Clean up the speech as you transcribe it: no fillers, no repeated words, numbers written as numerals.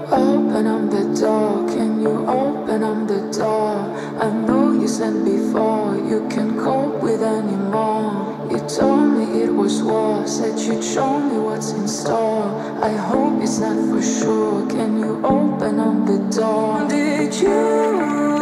Open up the door, can you open up the door? I know you said before you can't cope with anymore. You told me it was war, said you'd show me what's in store. I hope it's not for sure, can you open up the door? Did you